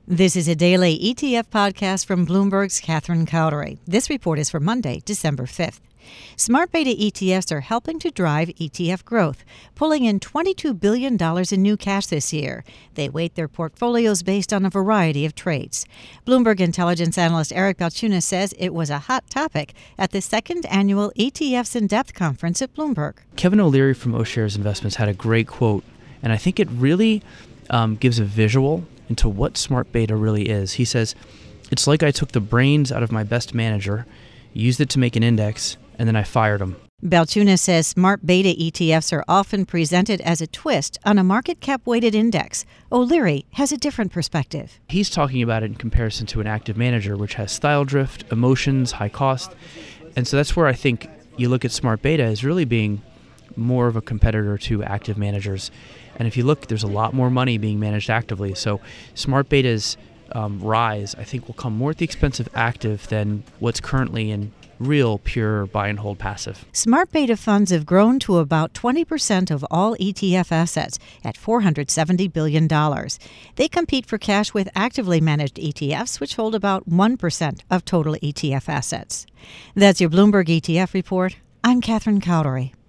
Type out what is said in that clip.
This is a daily ETF podcast from Bloomberg's Catherine Cowdery. This report is for Monday, December 5th. Smart beta ETFs are helping to drive ETF growth, pulling in $22 billion in new cash this year. They weight their portfolios based on a variety of traits. Bloomberg intelligence analyst Eric Balchunas says it was a hot topic at the second annual ETFs in Depth conference at Bloomberg. Kevin O'Leary from O'Shares Investments had a great quote, and I think it really gives a visual into what smart beta really is. He says, "It's like I took the brains out of my best manager, used it to make an index, and then I fired him." Balchunas says smart beta ETFs are often presented as a twist on a market cap weighted index. O'Leary has a different perspective. He's talking about it in comparison to an active manager, which has style drift, emotions, high cost. And so that's where I think you look at smart beta as really being more of a competitor to active managers. And if you look, there's a lot more money being managed actively. So smart beta's rise, I think, will come more at the expense of active than what's currently in real pure buy and hold passive. Smart beta funds have grown to about 20% of all ETF assets at $470 billion. They compete for cash with actively managed ETFs, which hold about 1% of total ETF assets. That's your Bloomberg ETF report. I'm Catherine Cowdery.